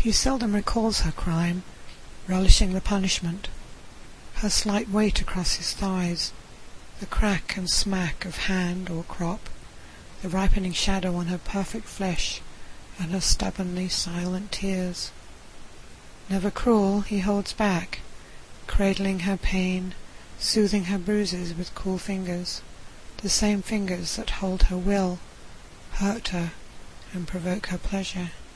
He seldom recalls her crime, relishing the punishment. Her slight weight across his thighs, the crack and smack of hand or crop, the ripening shadow on her perfect flesh, and her stubbornly silent tears. Never cruel, he holds back, cradling her pain, soothing her bruises with cool fingers, the same fingers that hold her will, hurt her, and provoke her pleasure.